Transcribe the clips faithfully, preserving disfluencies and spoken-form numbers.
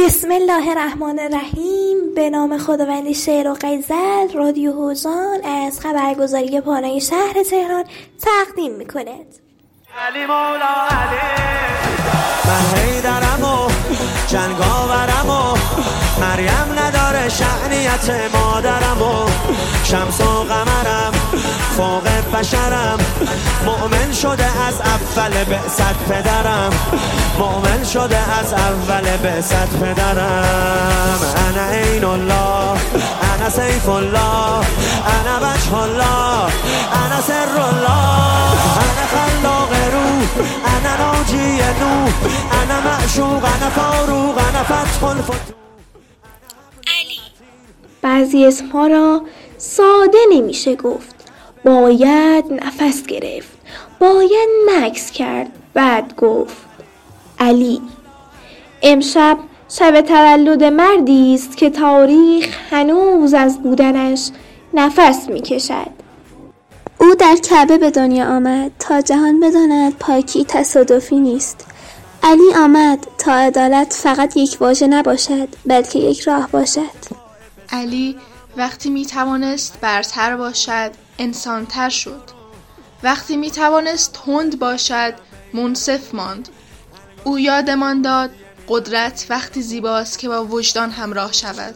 بسم الله الرحمن الرحیم. به نام خداوند شعر و غزل رادیو هوزان از خبرگزاری پانای شهر تهران تقدیم میکند. علی مولا علی من حیدرم و جنگاورم و مریم نداره شأنیت مادرم و شمس و قمرم فوق بشرم مؤمن شده از اول بعثت پدرم مؤمن شده از اول بعثت پدرم انا عین الله انا سیف الله انا وجه الله انا سر الله انا خلاق روح انا ناجی نوح انا معشوق انا فاروق انا فتح الفتوح. بعضی اسمها را ساده نمیشه گفت، باید نفس گرفت، باید مکث کرد، بعد گفت علی. امشب شب تولد مردی است که تاریخ هنوز از بودنش نفس میکشد. او در کعبه به دنیا آمد تا جهان بداند پاکی تصادفی نیست. علی آمد تا عدالت فقط یک واژه نباشد بلکه یک راه باشد. علی وقتی می توانست برتر باشد انسانتر شد. وقتی می توانست تند باشد منصف ماند. او یادمان داد قدرت وقتی زیباست که با وجدان همراه شود.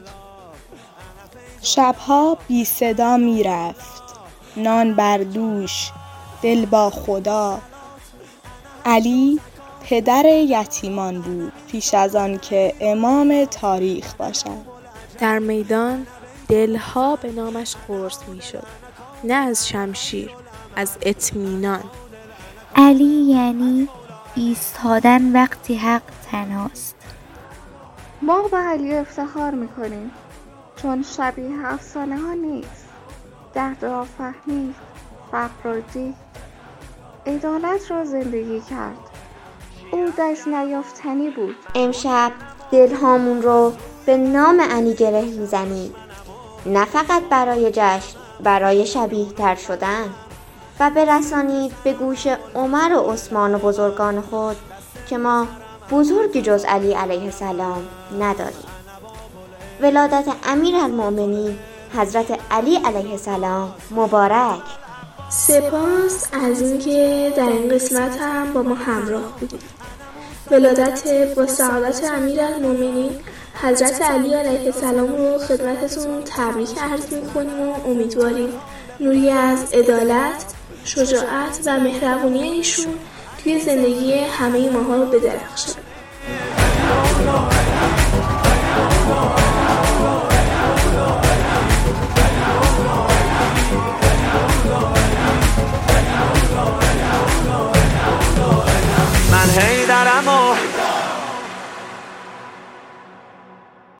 شبها بی صدا می رفت، نان بر دوش، دل با خدا. علی پدر یتیمان بود پیش از آن که امام تاریخ باشد. در میدان دلها به نامش قرص می شد، نه از شمشیر، از اطمینان. علی یعنی ایستادن وقتی حق تنهاست. ما به علی افتخار میکنیم چون شبیه افسانه ها نیست. درد را فهمید، فقر را دید، عدالت را زندگی کرد. او دست نیافتنی بود. امشب دلهامون رو به نام علی گره میزنیم، نه فقط برای جشن، برای شبیه تر شدن و برسانید به گوش عمر و عثمان و بزرگان خود که ما بزرگی جز علی علیه السلام نداریم. ولادت امیرالمؤمنین حضرت علی علیه السلام مبارک. سپاس از اینکه در این قسمت هم با ما همراه بودید. ولادت با سعادت امیرالمؤمنین حضرت علی علیه السلام رو خدمتتون تبریک عرض می‌کنیم و امیدواریم نوری از عدالت، شجاعت و مهربونی ایشون توی زندگی همه ماها رو بدرخشه.